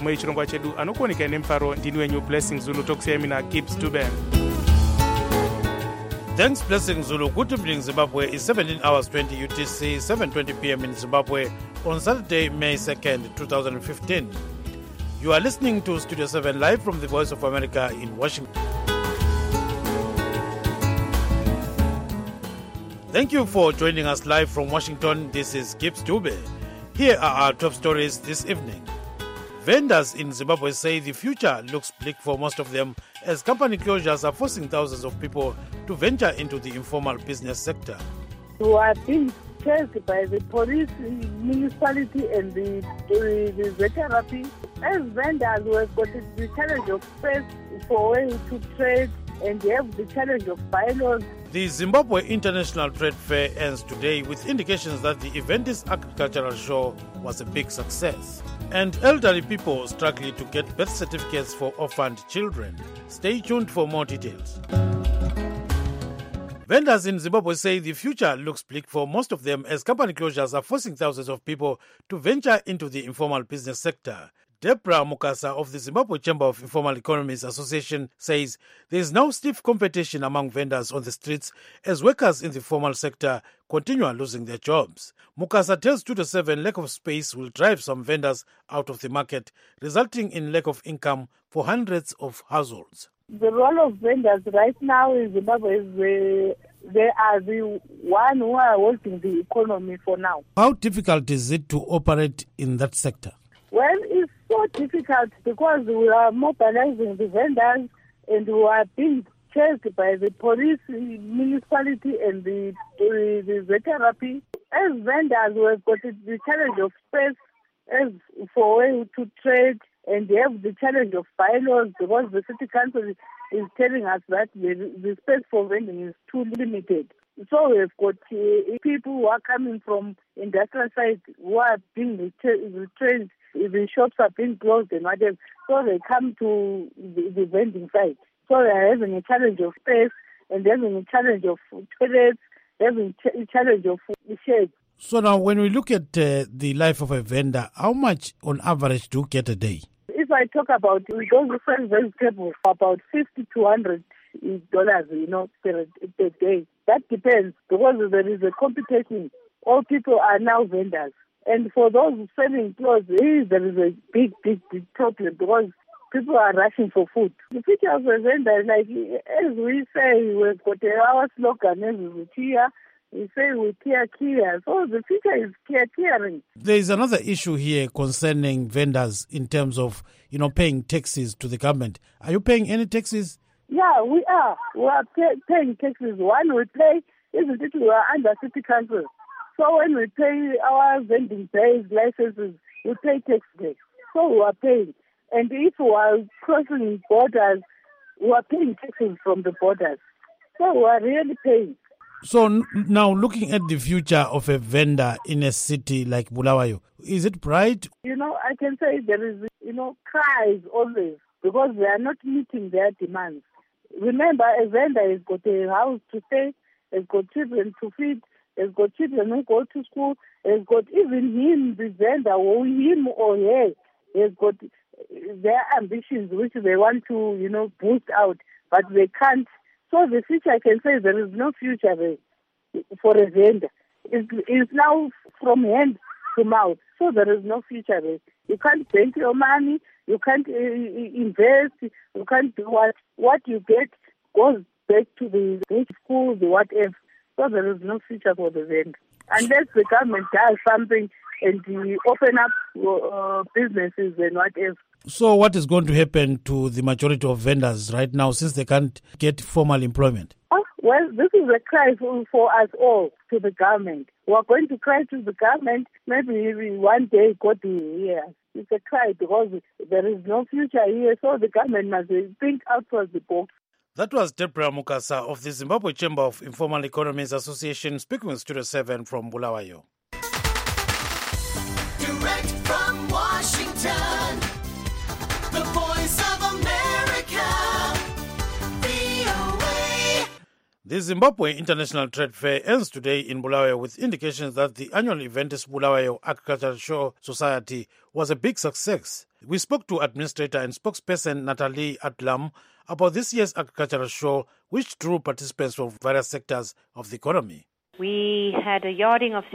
muchirongwa chedu anokuoneka nemufaro ndini wenyu Blessing Zulu tokusiyai mina Gibbs Dube. Thanks Blessing Zulu. Good evening Zimbabwe. It's 17 hours 20 UTC, 7:20 p.m. in Zimbabwe on Saturday, May 2nd, 2015. You are listening to Studio 7 live from the Voice of America in Washington. Thank you for joining us live from Washington. This is Gibbs Dube. Here are our top stories this evening. Vendors in Zimbabwe say the future looks bleak for most of them as company closures are forcing thousands of people to venture into the informal business sector. We are being chased by the police, municipality and the veterinary. As vendors, we have got the challenge of space for way to trade and they have the challenge of bylaws. The Zimbabwe International Trade Fair ends today with indications that the Eventis Agricultural Show was a big success. And elderly people struggling to get birth certificates for orphaned children. Stay tuned for more details. Vendors in Zimbabwe say the future looks bleak for most of them as company closures are forcing thousands of people to venture into the informal business sector. Deborah Mukasa of the Zimbabwe Chamber of Informal Economies Association says there is now stiff competition among vendors on the streets as workers in the formal sector continue losing their jobs. Mukasa tells 2-7 lack of space will drive some vendors out of the market, resulting in lack of income for hundreds of households. The role of vendors right now in Zimbabwe is they are the one who are holding the economy for now. How difficult is it to operate in that sector? Well, it's so difficult because we are mobilizing the vendors and we are being chased by the police, municipality and the veterinary. As vendors, we have got the challenge of space as for way to trade and they have the challenge of bylaws because the city council is telling us that the space for vending is too limited. So we've got people who are coming from industrial sites who are being retrained. The shops are being closed and whatever. So they come to the vending site. So they are having a challenge of space and they're having a challenge of toilets, they're having a challenge of shades. So now when we look at the life of a vendor, how much on average do you get a day? If I talk about those different vegetables, about $50 to $100, per day. That depends because there is a competition. All people are now vendors. And for those selling clothes, there is a big problem because people are rushing for food. The future of a vendor, like as we say, we've got our slogan, as we cheer. We say we care. So the future is caring. There is another issue here concerning vendors in terms of, paying taxes to the government. Are you paying any taxes? Yeah, we are. We are paying taxes. One we pay, isn't it? We are under city council. So when we pay our vending-based licenses, we pay tax there. So we are paying. And if we are crossing borders, we are paying taxes from the borders. So we are really paying. So now looking at the future of a vendor in a city like Bulawayo, is it bright? I can say there is, cries always because they are not meeting their demands. Remember, a vendor has got a house to stay, has got children to feed, has got children who go to school, has got even him, the vendor, or him or her, has got their ambitions which they want to, boost out, but they can't. So the future, I can say there is no future there for a vendor. It's now from hand to mouth, so there is no future there. You can't bank your money, you can't invest, you can't do what you get goes back to the school, the whatever. So there is no future for the vendor. Unless the government does something and open up businesses and whatever. So what is going to happen to the majority of vendors right now since they can't get formal employment? Well, this is a cry for us all to the government. We are going to cry to the government. Maybe one day God will hear us. It's a cry because there is no future here, so the government must think outside the box. That was Deborah Mukasa of the Zimbabwe Chamber of Informal Economies Association speaking with Studio 7 from Bulawayo. Direct from Washington, the Voice of America, VOA. The Zimbabwe International Trade Fair ends today in Bulawayo with indications that the annual Eventis Bulawayo Agricultural Show Society was a big success. We spoke to administrator and spokesperson Natalie Atlam about this year's agricultural show, which drew participants from various sectors of the economy. We had a yarding of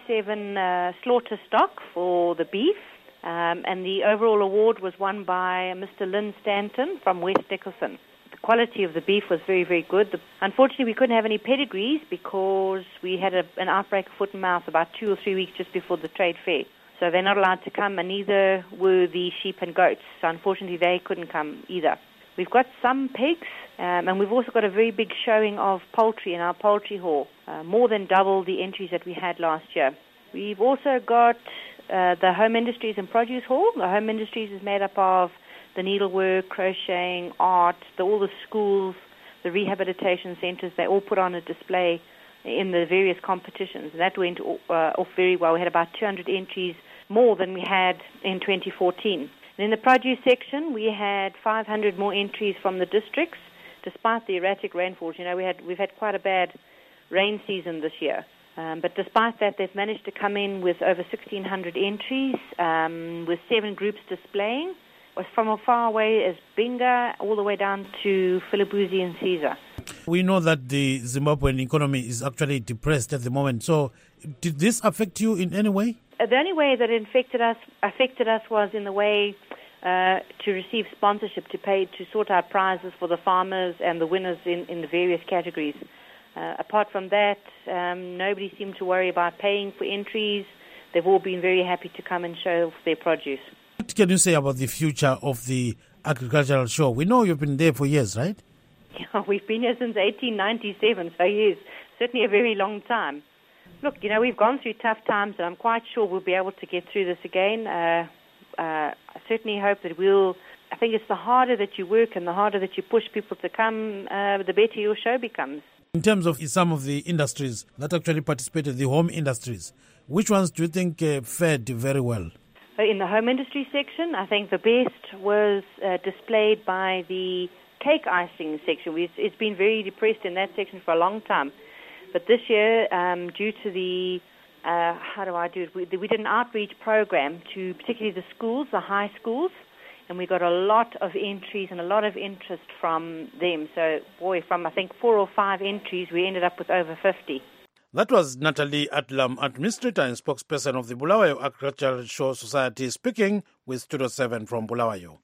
77 slaughter stock for the beef, and the overall award was won by Mr. Lynn Stanton from West Nicholson. The quality of the beef was very, very good. Unfortunately, we couldn't have any pedigrees because we had an outbreak of foot and mouth about 2 or 3 weeks just before the trade fair. So they're not allowed to come, and neither were the sheep and goats. So unfortunately, they couldn't come either. We've got some pigs, and we've also got a very big showing of poultry in our poultry hall, more than double the entries that we had last year. We've also got the home industries and produce hall. The home industries is made up of the needlework, crocheting, art, all the schools, the rehabilitation centres. They all put on a display in the various competitions. And that went off very well. We had about 200 entries more than we had in 2014. And in the produce section, we had 500 more entries from the districts, despite the erratic rainfalls. You know, we've had quite a bad rain season this year. But despite that, they've managed to come in with over 1,600 entries, with 7 groups displaying. Was from as far away as Binga all the way down to Philibuzi and Caesar. We know that the Zimbabwean economy is actually depressed at the moment. So did this affect you in any way? The only way that it affected us was in the way to receive sponsorship to sort out prizes for the farmers and the winners in the various categories. Apart from that, nobody seemed to worry about paying for entries. They've all been very happy to come and show off their produce. What can you say about the future of the agricultural show? We know you've been there for years, right? Yeah, we've been here since 1897, so yes, certainly a very long time. Look, you know, we've gone through tough times, and I'm quite sure we'll be able to get through this again. I certainly hope that I think it's the harder that you work and the harder that you push people to come, the better your show becomes. In terms of some of the industries that actually participated, the home industries, which ones do you think fared very well? In the home industry section, I think the best was displayed by the cake icing section. It's been very depressed in that section for a long time. But this year, due to the, we did an outreach program to particularly the schools, the high schools, and we got a lot of entries and a lot of interest from them. So, from I think 4 or 5 entries, we ended up with over 50. That was Natalie Atlam, administrator and spokesperson of the Bulawayo Agricultural Show Society, speaking with Studio 7 from Bulawayo.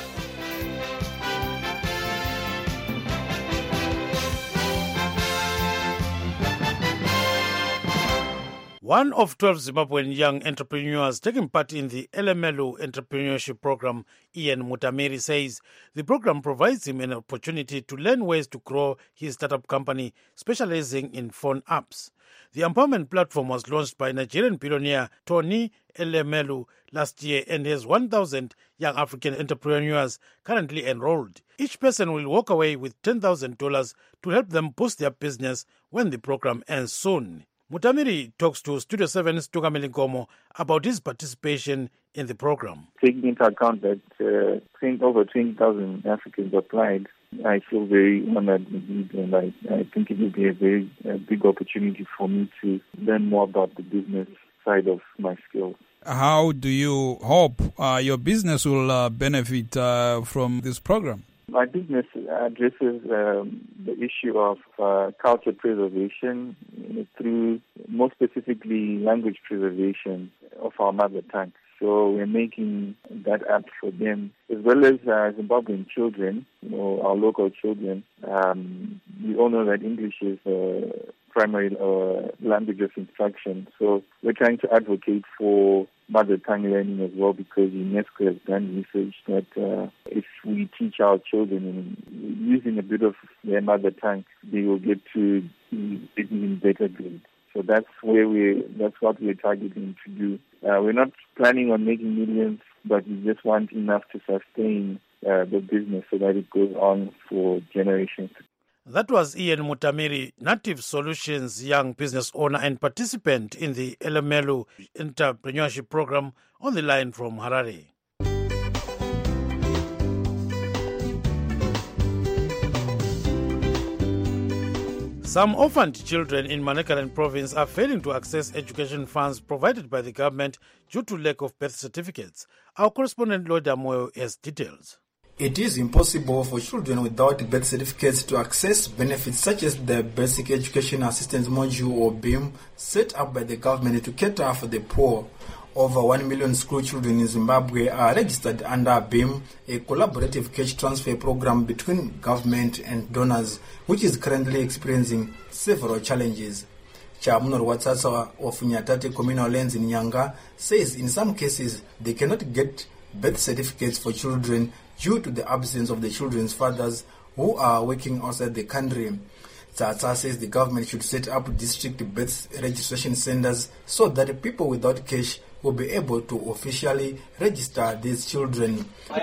One of 12 Zimbabwean young entrepreneurs taking part in the Elemelu Entrepreneurship Program, Ian Mutamiri, says the program provides him an opportunity to learn ways to grow his startup company specializing in phone apps. The empowerment platform was launched by Nigerian billionaire Tony Elemelu last year and has 1,000 young African entrepreneurs currently enrolled. Each person will walk away with $10,000 to help them boost their business when the program ends soon. Mutamiri talks to Studio 7's Tukameli Gomo about his participation in the program. Taking into account that over 20,000 Africans applied, I feel very honored indeed, and I think it will be a very big opportunity for me to learn more about the business side of my skills. How do you hope your business will benefit from this program? My business addresses the issue of culture preservation through, more specifically, language preservation of our mother tongue. So we're making that app for them, as well as Zimbabwean children, our local children. We all know that English is primary language of instruction. So we're trying to advocate for mother tongue learning as well, because UNESCO has done research that if we teach our children using a bit of their mother tongue, they will get to even better grades. So that's what we're targeting to do. We're not planning on making millions, but we just want enough to sustain the business so that it goes on for generations. That was Ian Mutamiri, Native Solutions young business owner and participant in the Elemelu Entrepreneurship Program, on the line from Harare. Some orphaned children in Manicaland province are failing to access education funds provided by the government due to lack of birth certificates. Our correspondent Lloyd Amoyo has details. It is impossible for children without birth certificates to access benefits such as the Basic Education Assistance Module or BEAM, set up by the government to cater for the poor. Over 1 million school children in Zimbabwe are registered under BEAM, a collaborative cash transfer program between government and donors, which is currently experiencing several challenges. Chamunor Watsatsa of Nyatate Communal Lands in Nyanga says in some cases they cannot get birth certificates for children due to the absence of the children's fathers who are working outside the country. Tsatsa says the government should set up district birth registration centers so that people without cash will be able to officially register these children. We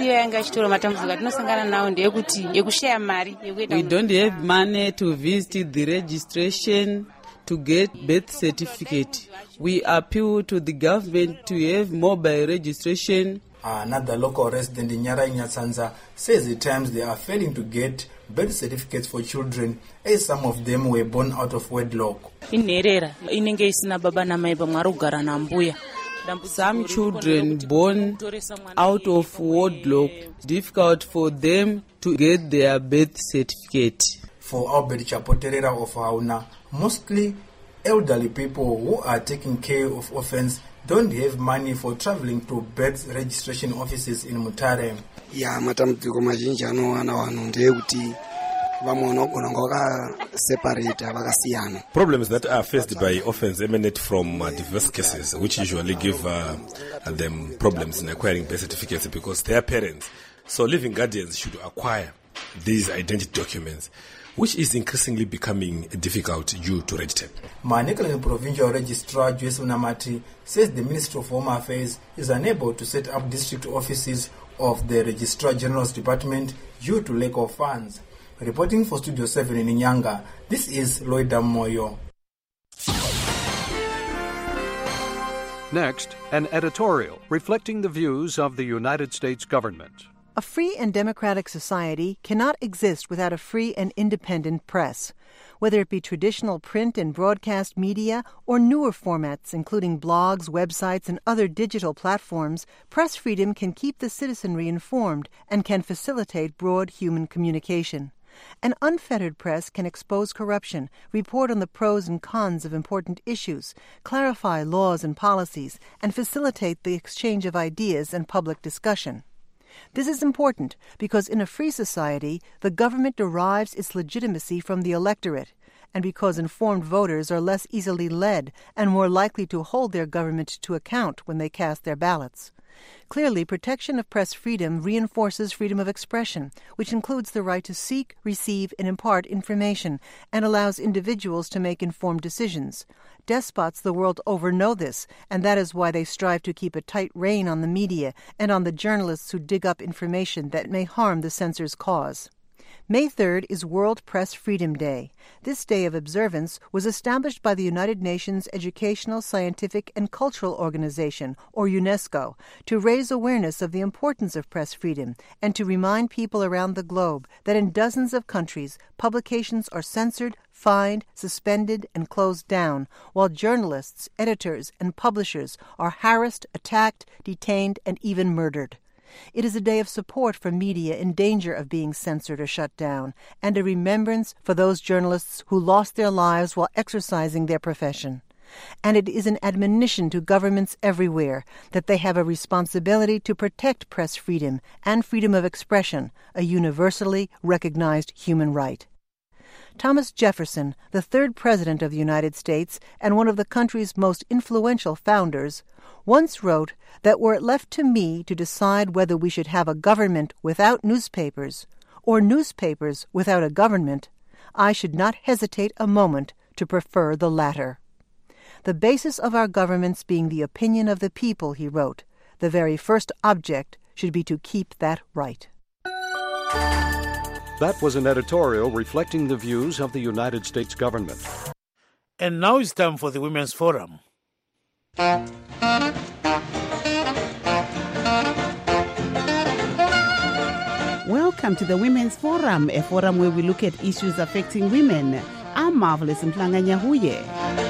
don't have money to visit the registration to get birth certificate. We appeal to the government to have mobile registration. Another local resident in Nyara Nyatsanza says at times they are failing to get birth certificates for children as some of them were born out of wedlock. Some children born out of wedlock, difficult for them to get their birth certificate. For Albert Chapoterera of Hauna, mostly elderly people who are taking care of orphans don't have money for traveling to birth registration offices in Mutare. Problems that are faced by orphans emanate from diverse cases, which usually give them problems in acquiring birth certificates because their parents, so living guardians, should acquire these identity documents, which is increasingly becoming difficult due to red tape. Manicaland Provincial Registrar Joyce Unamati says the Ministry of Home Affairs is unable to set up district offices of the Registrar General's Department due to lack of funds. Reporting for Studio 7 in Nyanga, this is Lloyd Moyo. Next, an editorial reflecting the views of the United States government. A free and democratic society cannot exist without a free and independent press. Whether it be traditional print and broadcast media or newer formats, including blogs, websites, and other digital platforms, press freedom can keep the citizenry informed and can facilitate broad human communication. An unfettered press can expose corruption, report on the pros and cons of important issues, clarify laws and policies, and facilitate the exchange of ideas and public discussion. This is important because in a free society, the government derives its legitimacy from the electorate, and because informed voters are less easily led and more likely to hold their government to account when they cast their ballots. Clearly, protection of press freedom reinforces freedom of expression, which includes the right to seek, receive, and impart information, and allows individuals to make informed decisions. Despots the world over know this, and that is why they strive to keep a tight rein on the media and on the journalists who dig up information that may harm the censor's cause. May 3rd is World Press Freedom Day. This day of observance was established by the United Nations Educational, Scientific, and Cultural Organization, or UNESCO, to raise awareness of the importance of press freedom and to remind people around the globe that in dozens of countries, publications are censored, fined, suspended, and closed down, while journalists, editors, and publishers are harassed, attacked, detained, and even murdered. It is a day of support for media in danger of being censored or shut down, and a remembrance for those journalists who lost their lives while exercising their profession. And it is an admonition to governments everywhere that they have a responsibility to protect press freedom and freedom of expression, a universally recognized human right. Thomas Jefferson, the third President of the United States and one of the country's most influential founders, once wrote that were it left to me to decide whether we should have a government without newspapers or newspapers without a government, I should not hesitate a moment to prefer the latter. The basis of our governments being the opinion of the people, he wrote, the very first object should be to keep that right. That was an editorial reflecting the views of the United States government. And now it's time for the Women's Forum. Welcome to the Women's Forum, a forum where we look at issues affecting women. I'm I'm Marvelous Mhlanganyahuye.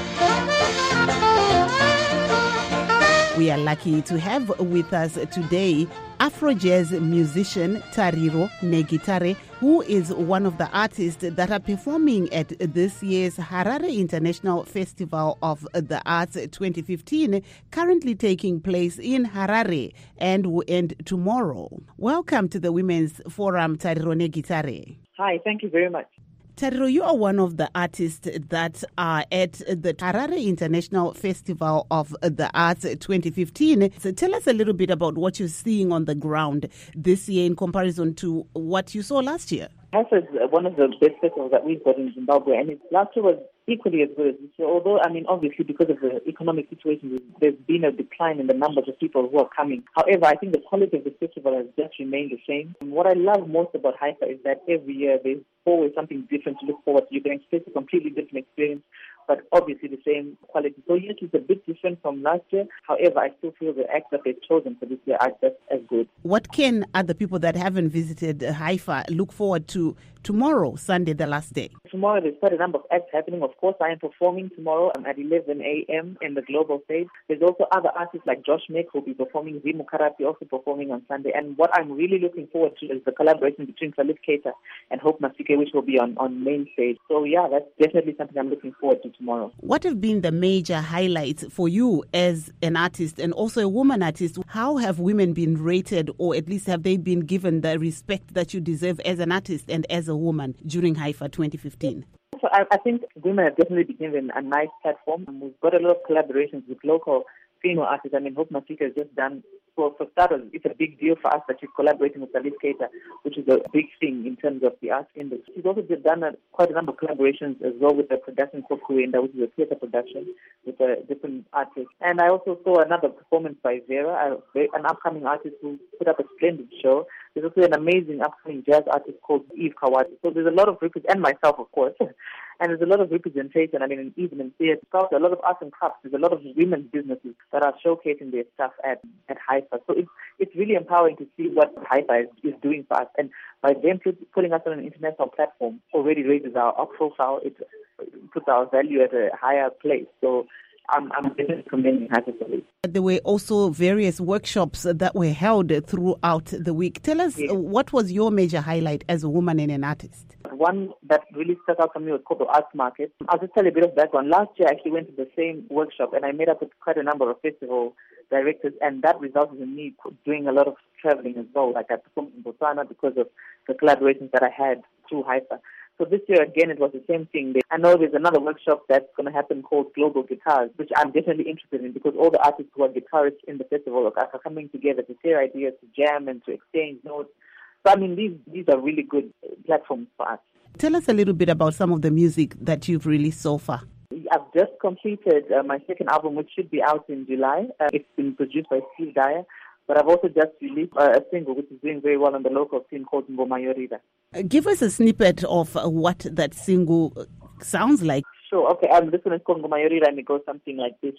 We are lucky to have with us today Afro jazz musician Tariro Negitare, who is one of the artists that are performing at this year's Harare International Festival of the Arts 2015, currently taking place in Harare and will end tomorrow. Welcome to the Women's Forum, Tariro Negitare. Hi, thank you very much. Tariro, you are one of the artists that are at the Harare International Festival of the Arts 2015. So tell us a little bit about what you're seeing on the ground this year in comparison to what you saw last year. HIFA is one of the best festivals that we've got in Zimbabwe, and last year was equally as good as this year. Although, obviously because of the economic situation, there's been a decline in the numbers of people who are coming. However, I think the quality of the festival has just remained the same. And what I love most about HIFA is that every year there's always something different to look forward to. You can experience a completely different experience, but obviously the same quality. So yes, it's a bit different from last year. However, I still feel the acts that they've chosen for this year are just as good. What can other people that haven't visited HIFA look forward to tomorrow, Sunday, the last day? Tomorrow there's quite a number of acts happening. Of course, I am performing tomorrow at 11 a.m. in the global stage. There's also other artists like Josh Mick who will be performing, Zimu Karate also performing on Sunday. And what I'm really looking forward to is the collaboration between Salif Keita and Hope Masike, which will be on main stage. So yeah, that's definitely something I'm looking forward to tomorrow. What have been the major highlights for you as an artist and also a woman artist? How have women been rated, or at least have they been given the respect that you deserve as an artist and as a woman during HIFA 2015? So I think women have definitely been given a nice platform. We've got a lot of collaborations with local female artists. Hope Masika has just done, for starters, it's a big deal for us that she's collaborating with Salif Keita, which is a big thing in terms of the arts industry. She's also done quite a number of collaborations as well with a production called Kuenda, which is a theatre production with different artists. And I also saw another performance by Vera, an upcoming artist who put up a splendid show. There's also an amazing upcoming jazz artist called Eve Kawati. So there's a lot of and myself, of course. And there's a lot of representation. In Evening Theatre, a lot of arts and crafts. There's a lot of women's businesses that are showcasing their stuff at HIFA. So it's really empowering to see what HIFA is doing for us. And by them putting us on an international platform already raises our profile. It puts our value at a higher place. So I'm definitely commending HIFA for this. There were also various workshops that were held throughout the week. Tell us, what was your major highlight as a woman and an artist? One that really stuck out for me was called the Arts Market. I'll just tell you a bit of background. Last year, I actually went to the same workshop, and I met up with quite a number of festival directors, and that resulted in me doing a lot of traveling as well. Like I performed in Botswana because of the collaborations that I had through HIFA. So this year, again, it was the same thing. I know there's another workshop that's going to happen called Global Guitars, which I'm definitely interested in because all the artists who are guitarists in the festival are coming together to share ideas, to jam, and to exchange notes. So, these are really good platforms for us. Tell us a little bit about some of the music that you've released so far. I've just completed my second album, which should be out in July. It's been produced by Steve Dyer. But I've also just released a single which is doing very well on the local scene called Ngoma Yorida. Give us a snippet of what that single sounds like. Sure, okay. This one is called Ngoma Yorida, and it goes something like this.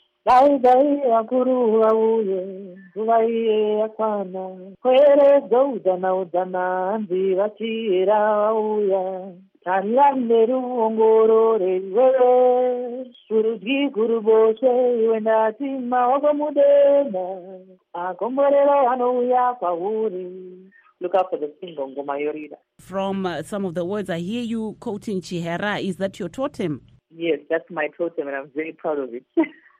Look out for the single Ngoma Yorida. From some of the words, I hear you quoting Chihera. Is that your totem? Yes, that's my totem, and I'm very proud of it.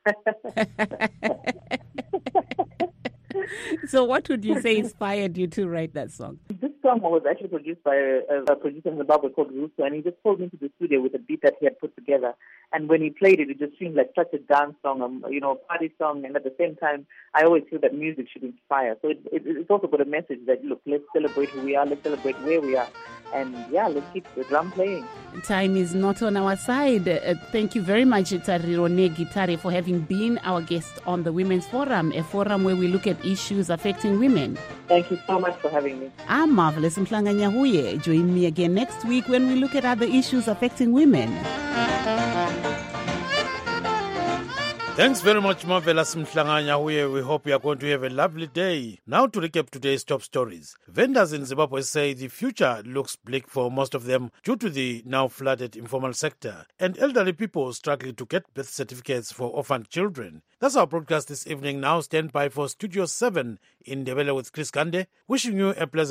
So what would you say inspired you to write that song? This song was actually produced by a producer in Zimbabwe called Russo, and he just pulled me into the studio with a beat that he had put together. And when he played it, it just seemed like such a dance song, party song. And at the same time, I always feel that music should inspire. So it's also got a message that, look, let's celebrate who we are, let's celebrate where we are. And yeah, let's keep the drum playing. Time is not on our side. Thank you very much, Tariro Negitare, for having been our guest on the Women's Forum, a forum where we look at issues affecting women. Thank you so much for having me. I'm Marvelous Mhlanganyahuye. Join me again next week when we look at other issues affecting women. Thanks very much, Mavela Simhlanganya. We hope you are going to have a lovely day. Now to recap today's top stories. Vendors in Zimbabwe say the future looks bleak for most of them due to the now flooded informal sector and elderly people struggling to get birth certificates for orphaned children. That's our broadcast this evening. Now stand by for Studio 7 in Ndebele with Chris Gande. Wishing you a pleasant